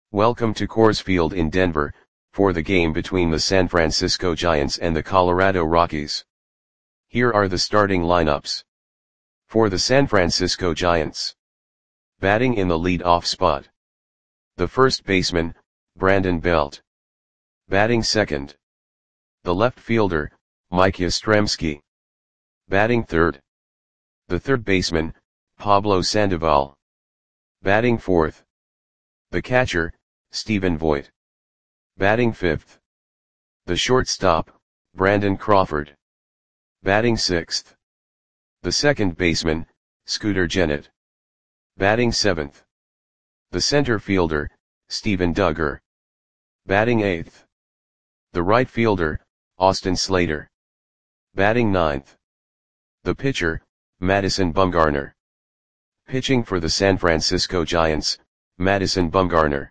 Welcome to Coors Field in Denver, for the game between the San Francisco Giants and the Colorado Rockies. Here are the starting lineups. For the San Francisco Giants. Batting in the lead-off spot. The first baseman, Brandon Belt. Batting second. The left fielder, Mike Yastrzemski. Batting third. The third baseman, Pablo Sandoval. Batting fourth. The catcher, Stephen Vogt. Batting fifth. The shortstop, Brandon Crawford. Batting sixth. The second baseman, Scooter Gennett. Batting seventh. The center fielder, Steven Duggar. Batting eighth. The right fielder, Austin Slater. Batting ninth. The pitcher, Madison Bumgarner. Pitching for the San Francisco Giants, Madison Bumgarner.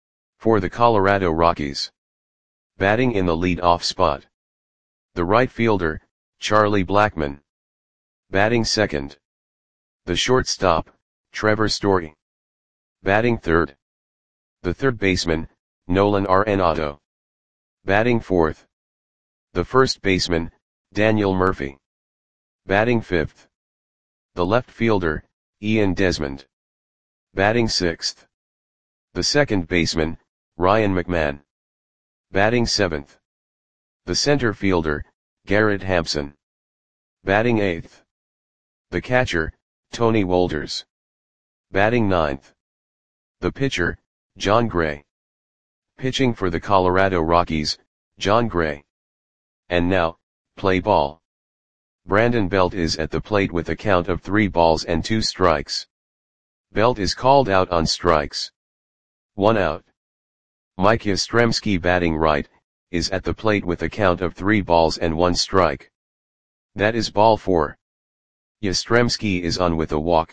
For the Colorado Rockies. Batting in the lead-off spot. The right fielder, Charlie Blackmon. Batting second. The shortstop, Trevor Story. Batting third. The third baseman, Nolan Arenado. Batting fourth. The first baseman, Daniel Murphy. Batting fifth. The left fielder, Ian Desmond. Batting sixth. The second baseman, Ryan McMahon. Batting seventh. The center fielder, Garrett Hampson. Batting eighth. The catcher, Tony Wolders. Batting ninth. The pitcher, John Gray. Pitching for the Colorado Rockies, John Gray. And now, play ball. Brandon Belt is at the plate with a count of 3 balls and 2 strikes. Belt is called out on strikes. 1 out. Mike Yastrzemski, batting right, is at the plate with a count of 3 balls and 1 strike. That is ball 4. Yastrzemski is on with a walk.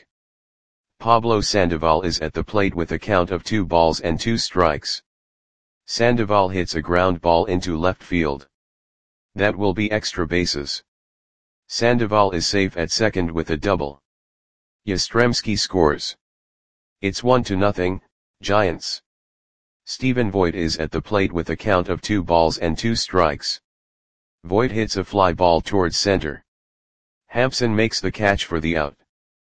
Pablo Sandoval is at the plate with a count of 2 balls and 2 strikes. Sandoval hits a ground ball into left field. That will be extra bases. Sandoval is safe at second with a double. Yastrzemski scores. It's 1-0, Giants. Stephen Vogt is at the plate with a count of 2 balls and 2 strikes. Vogt hits a fly ball towards center. Hampson makes the catch for the out.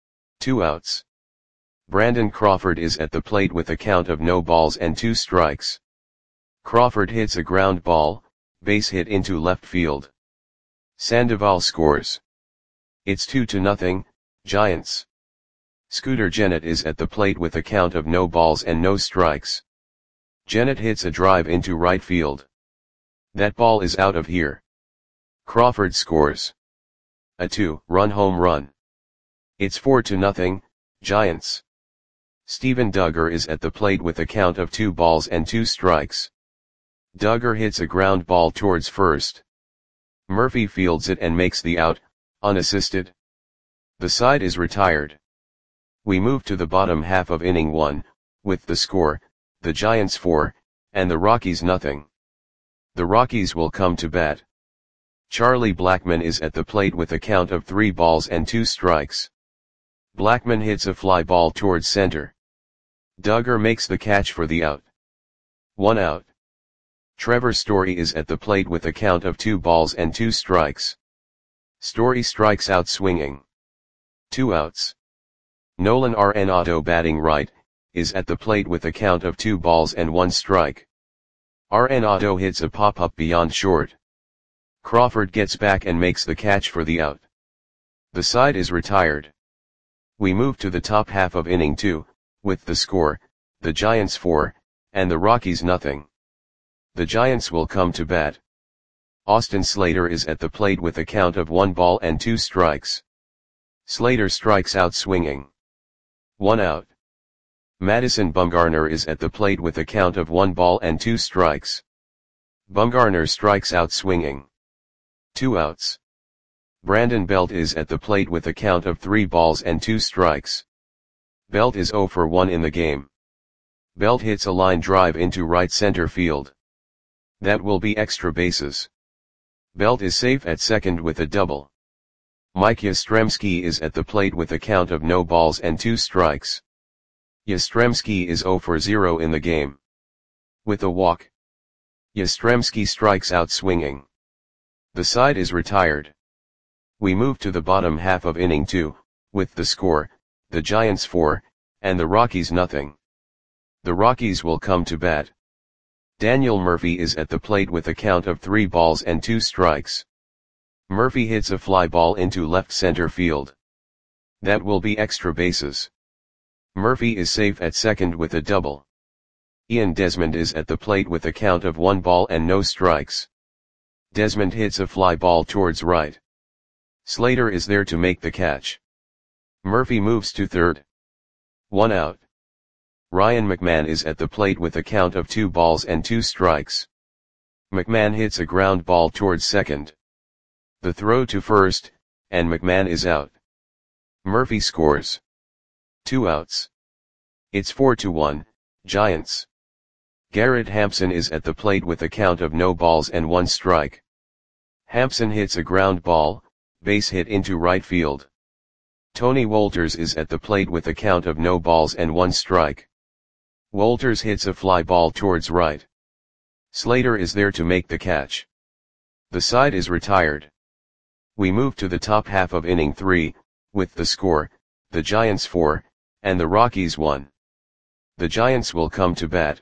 2 outs. Brandon Crawford is at the plate with a count of no balls and 2 strikes. Crawford hits a ground ball, base hit into left field. Sandoval scores. It's 2-0, Giants. Scooter Gennett is at the plate with a count of no balls and no strikes. Gennett hits a drive into right field. That ball is out of here. Crawford scores. A 2-run home run. It's 4-0, Giants. Steven Duggar is at the plate with a count of 2 balls and 2 strikes. Duggar hits a ground ball towards first. Murphy fields it and makes the out, unassisted. The side is retired. We move to the bottom half of inning 1, with the score, the Giants 4, and the Rockies nothing. The Rockies will come to bat. Charlie Blackmon is at the plate with a count of 3 balls and 2 strikes. Blackmon hits a fly ball towards center. Duggar makes the catch for the out. 1 out. Trevor Story is at the plate with a count of 2 balls and 2 strikes. Story strikes out swinging. 2 outs. Nolan Arenado, batting right, is at the plate with a count of 2 balls and 1 strike. Arenado hits a pop-up beyond short. Crawford gets back and makes the catch for the out. The side is retired. We move to the top half of inning 2, with the score, the Giants 4, and the Rockies nothing. The Giants will come to bat. Austin Slater is at the plate with a count of 1 ball and 2 strikes. Slater strikes out swinging. 1 out. Madison Bumgarner is at the plate with a count of 1 ball and 2 strikes. Bumgarner strikes out swinging. 2 outs. Brandon Belt is at the plate with a count of 3 balls and 2 strikes. Belt is 0 for 1 in the game. Belt hits a line drive into right center field. That will be extra bases. Belt is safe at second with a double. Mike Yastrzemski is at the plate with a count of no balls and 2 strikes. Yastrzemski is 0 for 0 in the game. With a walk, Yastrzemski strikes out swinging. The side is retired. We move to the bottom half of inning 2, with the score, the Giants 4, and the Rockies nothing. The Rockies will come to bat. Daniel Murphy is at the plate with a count of 3 balls and 2 strikes. Murphy hits a fly ball into left center field. That will be extra bases. Murphy is safe at second with a double. Ian Desmond is at the plate with a count of 1 ball and no strikes. Desmond hits a fly ball towards right. Slater is there to make the catch. Murphy moves to third. 1 out. Ryan McMahon is at the plate with a count of 2 balls and 2 strikes. McMahon hits a ground ball towards second. The throw to first, and McMahon is out. Murphy scores. 2 outs. It's 4-1, Giants. Garrett Hampson is at the plate with a count of no balls and 1 strike. Hampson hits a ground ball, base hit into right field. Tony Wolters is at the plate with a count of no balls and 1 strike. Wolters hits a fly ball towards right. Slater is there to make the catch. The side is retired. We move to the top half of inning 3, with the score, the Giants 4, and the Rockies 1. The Giants will come to bat.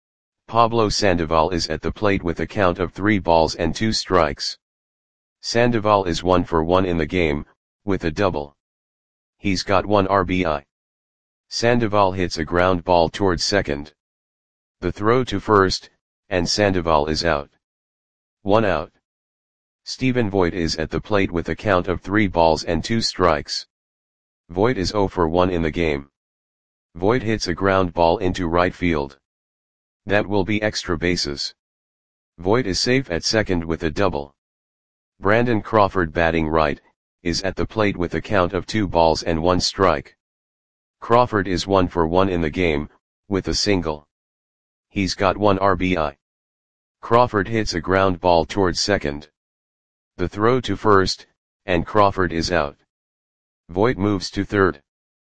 Pablo Sandoval is at the plate with a count of 3 balls and 2 strikes. Sandoval is 1 for 1 in the game, with a double. He's got 1 RBI. Sandoval hits a ground ball towards second. The throw to first, and Sandoval is out. 1 out. Stephen Voit is at the plate with a count of 3 balls and 2 strikes. Voit is 0 for 1 in the game. Voit hits a ground ball into right field. That will be extra bases. Voit is safe at second with a double. Brandon Crawford, batting right, is at the plate with a count of 2 balls and 1 strike. Crawford is 1 for 1 in the game, with a single. He's got 1 RBI. Crawford hits a ground ball towards second. The throw to first, and Crawford is out. Voit moves to third.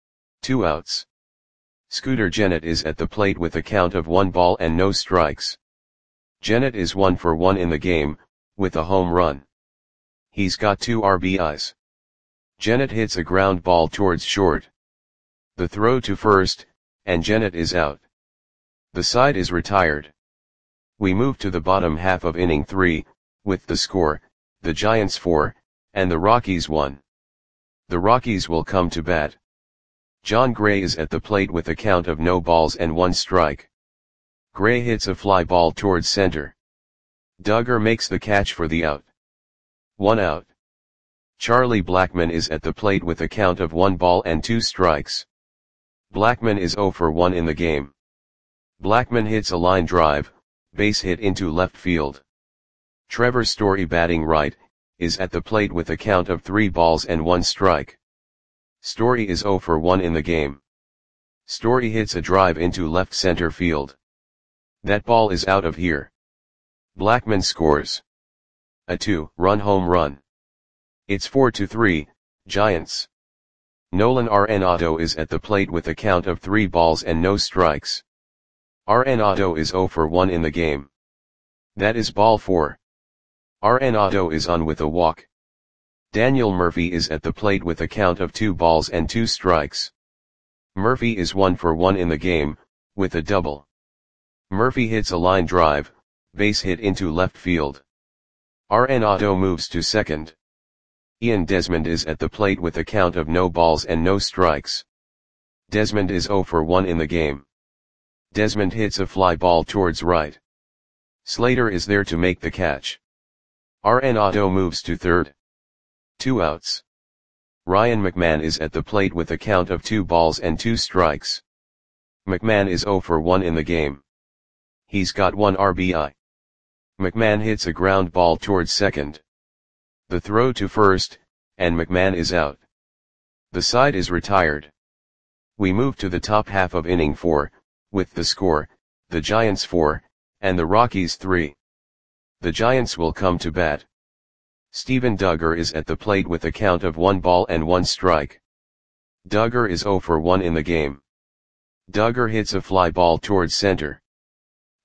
2 outs. Scooter Gennett is at the plate with a count of 1 ball and no strikes. Gennett is 1 for 1 in the game, with a home run. He's got 2 RBIs. Gennett hits a ground ball towards short. The throw to first, and Gennett is out. The side is retired. We move to the bottom half of inning 3, with the score, the Giants 4, and the Rockies 1. The Rockies will come to bat. John Gray is at the plate with a count of no balls and 1 strike. Gray hits a fly ball towards center. Duggar makes the catch for the out. 1 out. Charlie Blackmon is at the plate with a count of 1 ball and 2 strikes. Blackmon is 0 for 1 in the game. Blackmon hits a line drive, base hit into left field. Trevor Story, batting right, is at the plate with a count of 3 balls and 1 strike. Story is 0 for 1 in the game. Story hits a drive into left center field. That ball is out of here. Blackmon scores. A 2-run home run. It's 4-3, Giants. Nolan Arenado is at the plate with a count of 3 balls and no strikes. Arenado is 0 for 1 in the game. That is ball 4. Arenado is on with a walk. Daniel Murphy is at the plate with a count of 2 balls and 2 strikes. Murphy is 1 for 1 in the game, with a double. Murphy hits a line drive, base hit into left field. Arenado moves to second. Ian Desmond is at the plate with a count of no balls and no strikes. Desmond is 0 for 1 in the game. Desmond hits a fly ball towards right. Slater is there to make the catch. Arenado moves to third. 2 outs. Ryan McMahon is at the plate with a count of 2 balls and 2 strikes. McMahon is 0 for 1 in the game. He's got 1 RBI. McMahon hits a ground ball towards second. The throw to first, and McMahon is out. The side is retired. We move to the top half of inning 4, with the score, the Giants 4, and the Rockies 3. The Giants will come to bat. Steven Duggar is at the plate with a count of 1 ball and 1 strike. Duggar is 0 for 1 in the game. Duggar hits a fly ball towards center.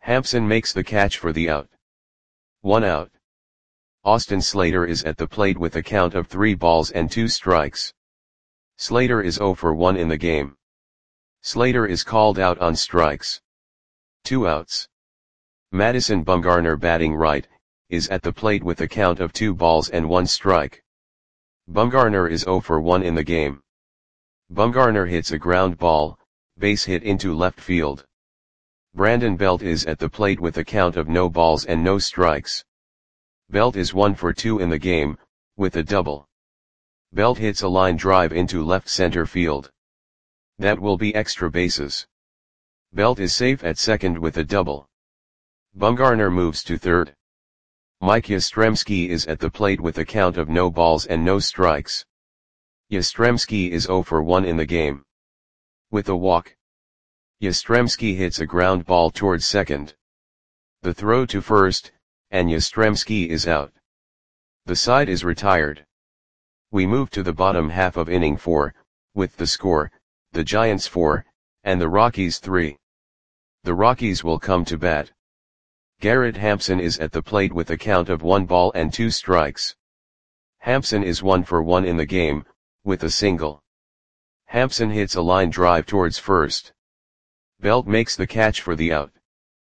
Hampson makes the catch for the out. 1 out. Austin Slater is at the plate with a count of 3 balls and 2 strikes. Slater is 0 for 1 in the game. Slater is called out on strikes. 2 outs. Madison Bumgarner, batting right, is at the plate with a count of 2 balls and 1 strike. Bumgarner is 0 for 1 in the game. Bumgarner hits a ground ball, base hit into left field. Brandon Belt is at the plate with a count of no balls and no strikes. Belt is 1 for 2 in the game, with a double. Belt hits a line drive into left center field. That will be extra bases. Belt is safe at second with a double. Bumgarner moves to third. Mike Yastrzemski is at the plate with a count of no balls and no strikes. Yastrzemski is 0 for 1 in the game. With a walk. Yastrzemski hits a ground ball towards second. The throw to first, and Yastrzemski is out. The side is retired. We move to the bottom half of inning 4, with the score, the Giants 4, and the Rockies 3. The Rockies will come to bat. Garrett Hampson is at the plate with a count of 1 ball and 2 strikes. Hampson is 1 for 1 in the game, with a single. Hampson hits a line drive towards first. Belt makes the catch for the out.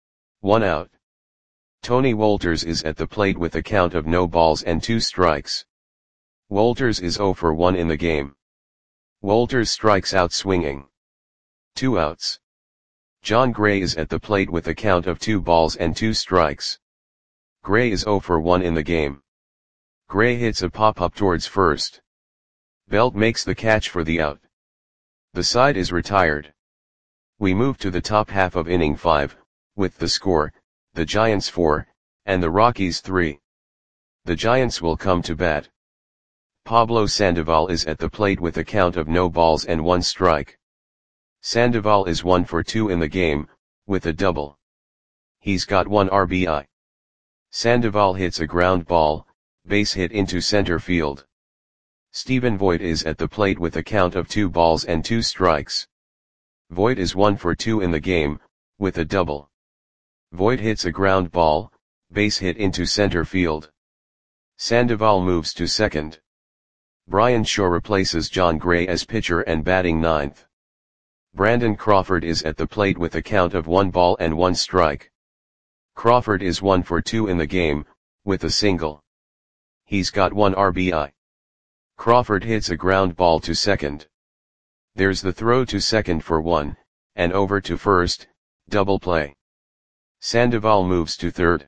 1 out. Tony Wolters is at the plate with a count of no balls and 2 strikes. Wolters is 0 for 1 in the game. Wolters strikes out swinging. 2 outs. John Gray is at the plate with a count of 2 balls and 2 strikes. Gray is 0 for 1 in the game. Gray hits a pop-up towards first. Belt makes the catch for the out. The side is retired. We move to the top half of inning 5, with the score, the Giants 4, and the Rockies 3. The Giants will come to bat. Pablo Sandoval is at the plate with a count of no balls and 1 strike. Sandoval is 1 for 2 in the game, with a double. He's got 1 RBI. Sandoval hits a ground ball, base hit into center field. Stephen Voit is at the plate with a count of 2 balls and 2 strikes. Voit is 1 for 2 in the game, with a double. Voit hits a ground ball, base hit into center field. Sandoval moves to second. Brian Shaw replaces John Gray as pitcher and batting ninth. Brandon Crawford is at the plate with a count of 1 ball and 1 strike. Crawford is 1 for 2 in the game, with a single. He's got 1 RBI. Crawford hits a ground ball to second. There's the throw to second for 1, and over to first, double play. Sandoval moves to third.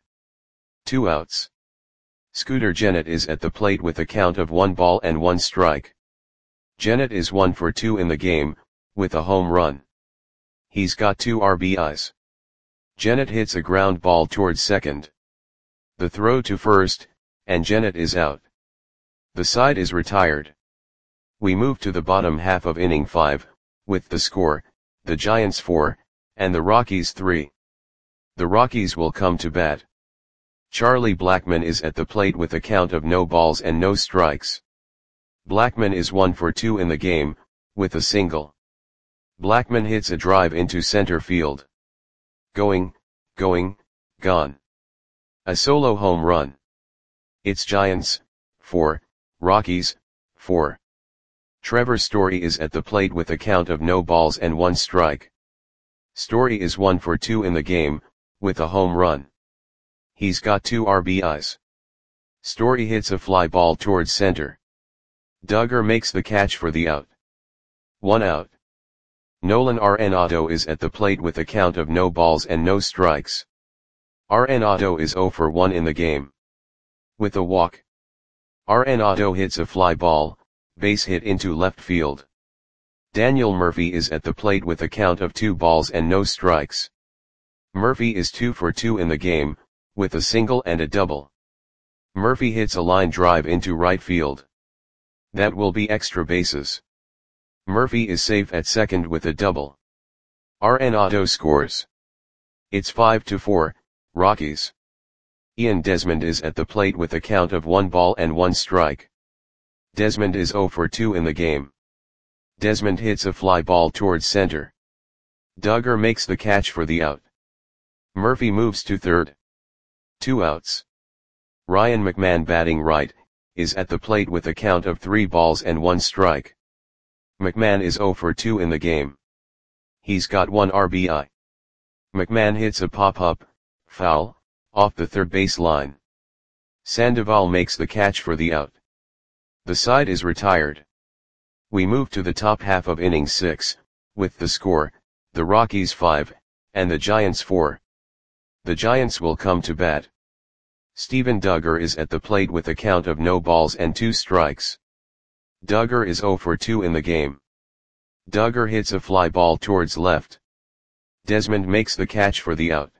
2 outs. Scooter Gennett is at the plate with a count of 1 ball and 1 strike. Gennett is 1 for 2 in the game, with a home run. He's got 2 RBIs. Gennett hits a ground ball towards second. The throw to first, and Gennett is out. The side is retired. We move to the bottom half of inning 5, with the score, the Giants 4, and the Rockies 3. The Rockies will come to bat. Charlie Blackmon is at the plate with a count of no balls and no strikes. Blackmon is 1 for 2 in the game, with a single. Blackmon hits a drive into center field. Going, gone. A solo home run. It's Giants 4, Rockies 4. Trevor Story is at the plate with a count of no balls and 1 strike. Story is 1 for 2 in the game, with a home run. He's got 2 RBIs. Story hits a fly ball towards center. Duggar makes the catch for the out. 1 out. Nolan Arenado is at the plate with a count of no balls and no strikes. Arenado is 0 for 1 in the game. With a walk. Arenado hits a fly ball, base hit into left field. Daniel Murphy is at the plate with a count of 2 balls and no strikes. Murphy is 2 for 2 in the game, with a single and a double. Murphy hits a line drive into right field. That will be extra bases. Murphy is safe at second with a double. Arenado scores. It's 5-4, Rockies. Ian Desmond is at the plate with a count of 1 ball and 1 strike. Desmond is 0 for 2 in the game. Desmond hits a fly ball towards center. Duggar makes the catch for the out. Murphy moves to third. 2 outs. Ryan McMahon batting right, is at the plate with a count of 3 balls and 1 strike. McMahon is 0 for 2 in the game. He's got 1 RBI. McMahon hits a pop-up, foul, off the third base line. Sandoval makes the catch for the out. The side is retired. We move to the top half of inning 6, with the score, the Rockies 5, and the Giants 4. The Giants will come to bat. Steven Duggar is at the plate with a count of no balls and 2 strikes. Duggar is 0 for 2 in the game. Duggar hits a fly ball towards left. Desmond makes the catch for the out.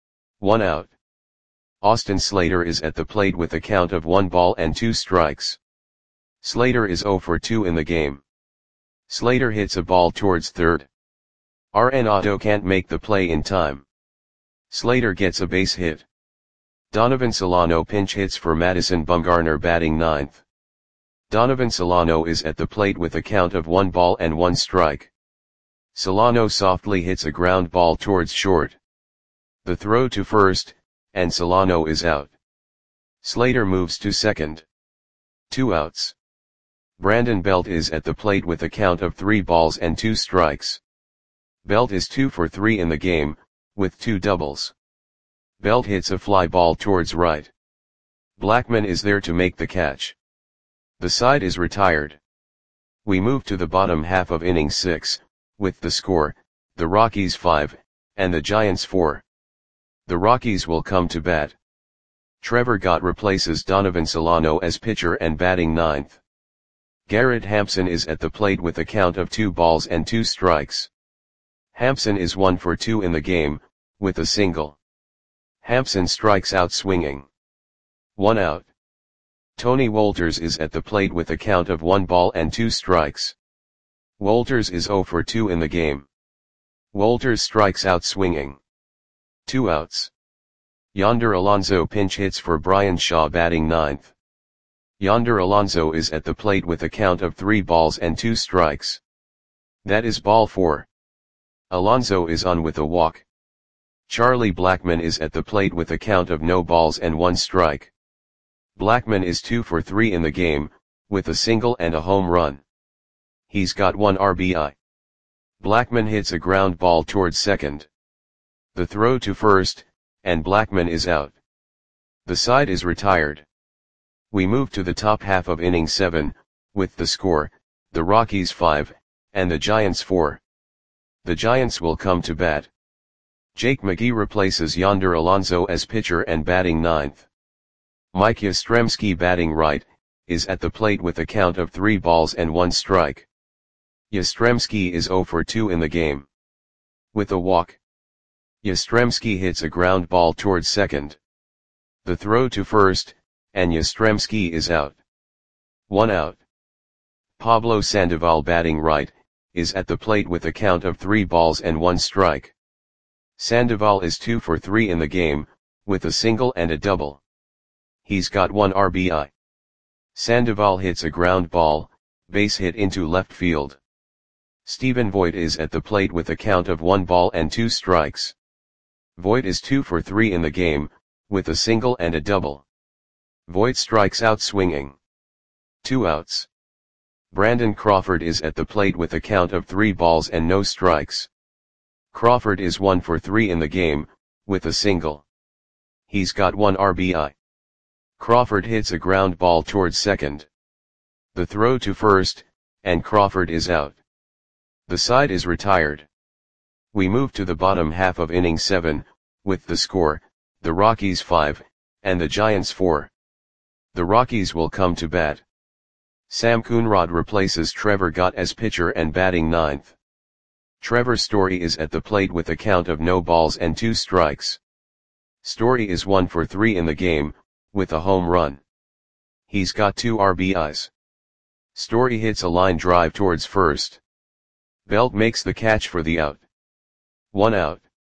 1 out. Austin Slater is at the plate with a count of 1 ball and 2 strikes. Slater is 0 for 2 in the game. Slater hits a ball towards third. Arenado can't make the play in time. Slater gets a base hit. Donovan Solano pinch hits for Madison Bumgarner batting ninth. Donovan Solano is at the plate with a count of 1 ball and 1 strike. Solano softly hits a ground ball towards short. The throw to first, and Solano is out. Slater moves to second. 2 outs. Brandon Belt is at the plate with a count of 3 balls and 2 strikes. Belt is 2 for 3 in the game, with 2 doubles. Belt hits a fly ball towards right. Blackman is there to make the catch. The side is retired. We move to the bottom half of inning 6, with the score, the Rockies 5, and the Giants 4. The Rockies will come to bat. Trevor Gott replaces Donovan Solano as pitcher and batting ninth. Garrett Hampson is at the plate with a count of 2 balls and 2 strikes. Hampson is 1 for 2 in the game, with a single. Hampson strikes out swinging. 1 out. Tony Wolters is at the plate with a count of 1 ball and 2 strikes. Wolters is 0 for 2 in the game. Wolters strikes out swinging. 2 outs. Yonder Alonso pinch hits for Brian Shaw batting ninth. Yonder Alonso is at the plate with a count of 3 balls and 2 strikes. That is ball 4. Alonso is on with a walk. Charlie Blackman is at the plate with a count of no balls and 1 strike. Blackman is 2 for 3 in the game, with a single and a home run. He's got 1 RBI. Blackman hits a ground ball towards second. The throw to first, and Blackman is out. The side is retired. We move to the top half of inning 7, with the score, the Rockies 5, and the Giants 4. The Giants will come to bat. Jake McGee replaces Yonder Alonso as pitcher and batting ninth. Mike Yastrzemski batting right, is at the plate with a count of 3 balls and 1 strike. Yastrzemski is 0 for 2 in the game. With a walk. Yastrzemski hits a ground ball towards second. The throw to first, and Yastrzemski is out. 1 out. Pablo Sandoval batting right, is at the plate with a count of 3 balls and 1 strike. Sandoval is 2 for 3 in the game, with a single and a double. He's got 1 RBI. Sandoval hits a ground ball, base hit into left field. Stephen Voit is at the plate with a count of 1 ball and 2 strikes. Voit is 2 for 3 in the game, with a single and a double. Voit strikes out swinging. 2 outs. Brandon Crawford is at the plate with a count of 3 balls and no strikes. Crawford is 1 for 3 in the game, with a single. He's got 1 RBI. Crawford hits a ground ball towards second. The throw to first, and Crawford is out. The side is retired. We move to the bottom half of inning 7, with the score, the Rockies 5, and the Giants 4. The Rockies will come to bat. Sam Coonrod replaces Trevor Gott as pitcher and batting ninth. Trevor Story is at the plate with a count of no balls and 2 strikes. Story is 1 for 3 in the game, with a home run. He's got 2 RBIs. Story hits a line drive towards first. Belt makes the catch for the out. 1 out.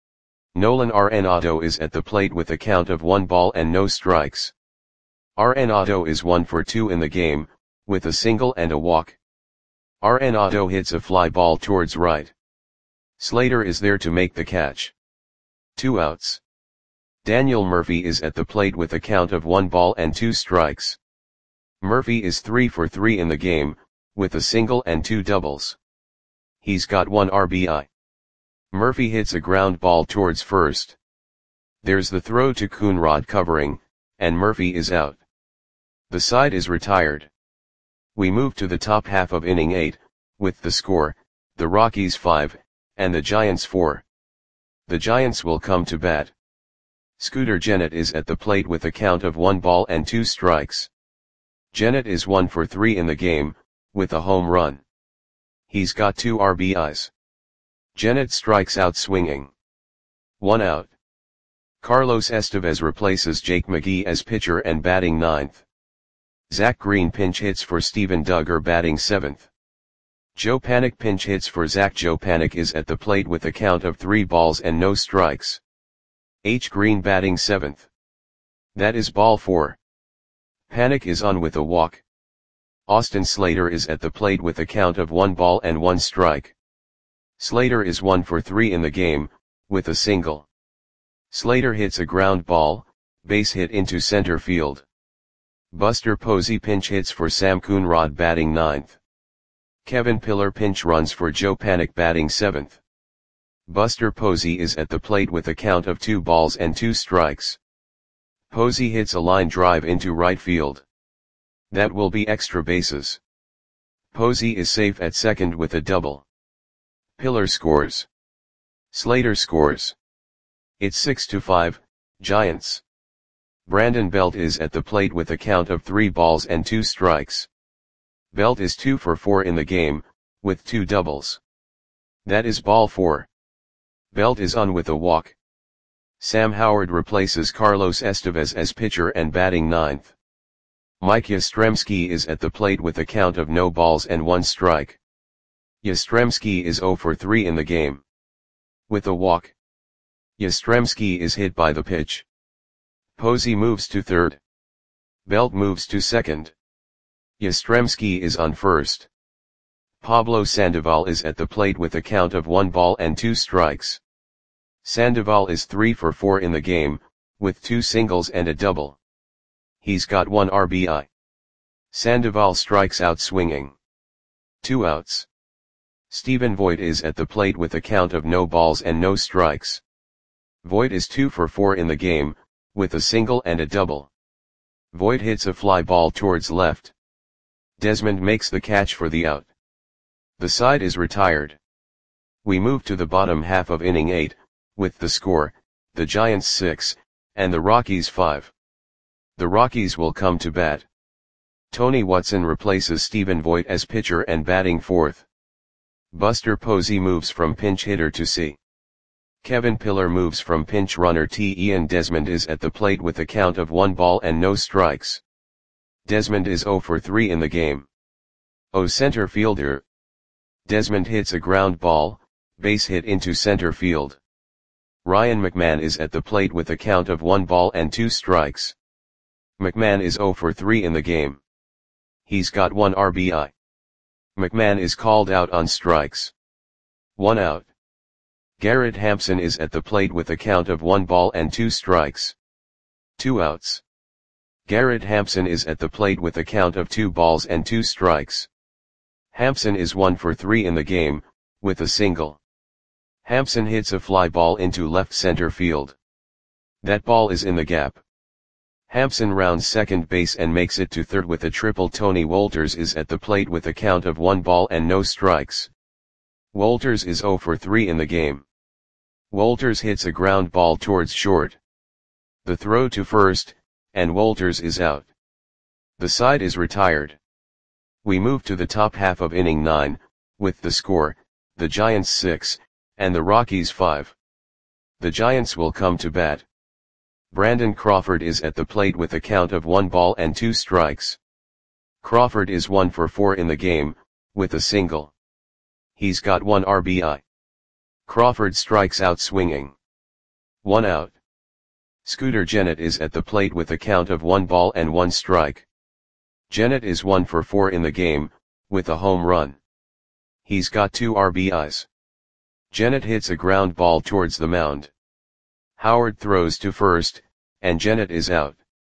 Nolan Arenado is at the plate with a count of 1 ball and no strikes. Arenado is 1 for 2 in the game, with a single and a walk. Arenado hits a fly ball towards right. Slater is there to make the catch. 2 outs. Daniel Murphy is at the plate with a count of 1 ball and 2 strikes. Murphy is 3 for 3 in the game, with a single and 2 doubles. He's got 1 RBI. Murphy hits a ground ball towards first. There's the throw to Coonrod covering, and Murphy is out. The side is retired. We move to the top half of inning 8, with the score, the Rockies 5, and the Giants 4. The Giants will come to bat. Scooter Gennett is at the plate with a count of 1 ball and 2 strikes. Gennett is 1 for 3 in the game, with a home run. He's got 2 RBIs. Gennett strikes out swinging. 1 out. Carlos Estevez replaces Jake McGee as pitcher and batting 9th. Zach Green pinch hits for Steven Duggar batting 7th. Joe Panik pinch hits for Zach. Joe Panik is at the plate with a count of 3 balls and no strikes. H. Green batting 7th. That is ball 4. Panik is on with a walk. Austin Slater is at the plate with a count of 1 ball and 1 strike. Slater is 1 for 3 in the game, with a single. Slater hits a ground ball, base hit into center field. Buster Posey pinch hits for Sam Coonrod batting 9th. Kevin Pillar pinch runs for Joe Panik batting 7th. Buster Posey is at the plate with a count of 2 balls and 2 strikes. Posey hits a line drive into right field. That will be extra bases. Posey is safe at second with a double. Pillar scores. Slater scores. It's 6-5, Giants. Brandon Belt is at the plate with a count of 3 balls and 2 strikes. Belt is 2 for 4 in the game, with 2 doubles. That is ball 4. Belt is on with a walk. Sam Howard replaces Carlos Estevez as pitcher and batting 9th. Mike Yastrzemski is at the plate with a count of no balls and 1 strike. Yastrzemski is 0 for 3 in the game. With a walk. Yastrzemski is hit by the pitch. Posey moves to third. Belt moves to second. Yastrzemski is on first. Pablo Sandoval is at the plate with a count of 1 ball and 2 strikes. Sandoval is 3 for 4 in the game, with 2 singles and a double. He's got 1 RBI. Sandoval strikes out swinging. 2 outs. Stephen Voit is at the plate with a count of no balls and no strikes. Voit is 2 for 4 in the game, with a single and a double. Voit hits a fly ball towards left. Desmond makes the catch for the out. The side is retired. We move to the bottom half of inning 8, with the score, the Giants 6, and the Rockies 5. The Rockies will come to bat. Tony Watson replaces Stephen Voit as pitcher and batting 4th. Buster Posey moves from pinch hitter to C. Kevin Pillar moves from pinch runner to Ian Desmond is at the plate with a count of 1 ball and no strikes. Desmond is 0 for 3 in the game. Center fielder. Desmond hits a ground ball, base hit into center field. Ryan McMahon is at the plate with a count of 1 ball and 2 strikes. McMahon is 0 for 3 in the game. He's got 1 RBI. McMahon is called out on strikes. 1 out. Garrett Hampson is at the plate with a count of 1 ball and 2 strikes. 2 outs. Garrett Hampson is at the plate with a count of 2 balls and 2 strikes. Hampson is 1 for 3 in the game, with a single. Hampson hits a fly ball into left center field. That ball is in the gap. Hampson rounds second base and makes it to third with a triple. Tony Wolters is at the plate with a count of 1 ball and no strikes. Wolters is 0 for 3 in the game. Wolters hits a ground ball towards short. The throw to first, and Wolters is out. The side is retired. We move to the top half of inning 9, with the score, the Giants 6, and the Rockies 5. The Giants will come to bat. Brandon Crawford is at the plate with a count of 1 ball and 2 strikes. Crawford is 1 for 4 in the game, with a single. He's got 1 RBI. Crawford strikes out swinging. 1 out. Scooter Gennett is at the plate with a count of 1 ball and 1 strike. Gennett is 1 for 4 in the game, with a home run. He's got 2 RBIs. Gennett hits a ground ball towards the mound. Howard throws to first, and Gennett is out.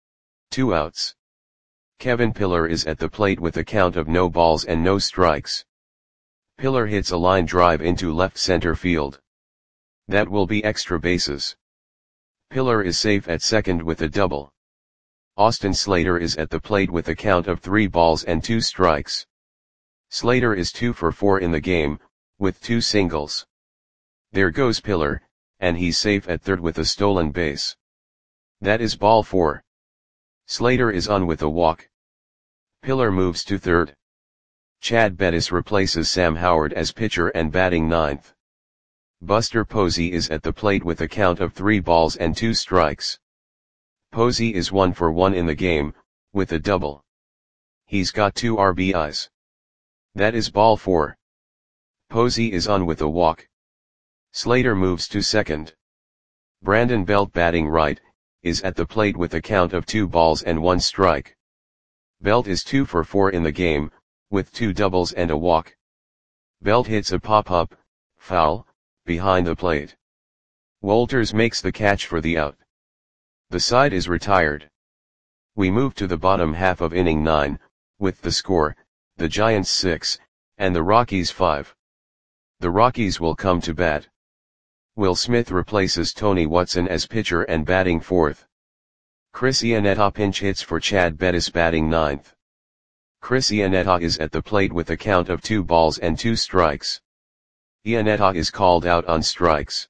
2 outs. Kevin Pillar is at the plate with a count of no balls and no strikes. Pillar hits a line drive into left center field. That will be extra bases. Pillar is safe at second with a double. Austin Slater is at the plate with a count of 3 balls and 2 strikes. Slater is 2 for 4 in the game, with 2 singles. There goes Pillar, and he's safe at third with a stolen base. That is ball 4. Slater is on with a walk. Pillar moves to third. Chad Bettis replaces Sam Howard as pitcher and batting ninth. Buster Posey is at the plate with a count of 3 balls and 2 strikes. Posey is 1 for 1 in the game, with a double. He's got 2 RBIs. That is ball 4. Posey is on with a walk. Slater moves to second. Brandon Belt, batting right, is at the plate with a count of 2 balls and 1 strike. Belt is 2 for 4 in the game, with 2 doubles and a walk. Belt hits a pop-up, foul, behind the plate. Wolters makes the catch for the out. The side is retired. We move to the bottom half of inning 9, with the score, the Giants 6, and the Rockies 5. The Rockies will come to bat. Will Smith replaces Tony Watson as pitcher and batting fourth. Chris Iannetta pinch hits for Chad Bettis, batting ninth. Chris Iannetta is at the plate with a count of 2 balls and 2 strikes. Iannetta is called out on strikes.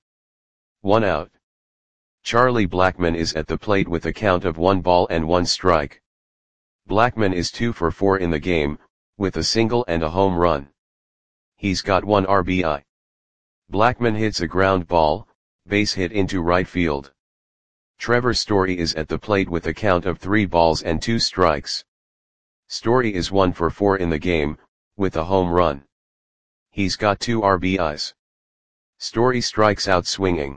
1 out. Charlie Blackmon is at the plate with a count of 1 ball and 1 strike. Blackmon is 2 for 4 in the game, with a single and a home run. He's got 1 RBI. Blackmon hits a ground ball, base hit into right field. Trevor Story is at the plate with a count of 3 balls and 2 strikes. Story is 1 for 4 in the game, with a home run. He's got 2 RBIs. Story strikes out swinging.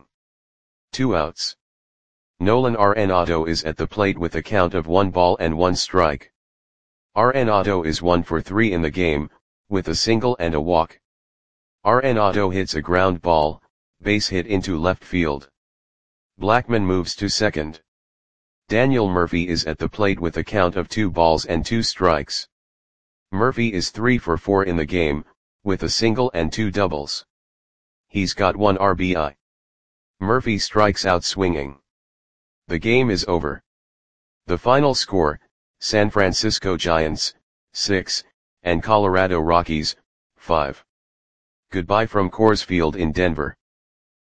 2 outs. Nolan Arenado is at the plate with a count of 1 ball and 1 strike. Arenado is 1 for 3 in the game, with a single and a walk. Arenado hits a ground ball, base hit into left field. Blackmon moves to second. Daniel Murphy is at the plate with a count of 2 balls and 2 strikes. Murphy is 3 for 4 in the game, with a single and 2 doubles. He's got 1 RBI. Murphy strikes out swinging. The game is over. The final score, San Francisco Giants, 6, and Colorado Rockies, 5. Goodbye from Coors Field in Denver.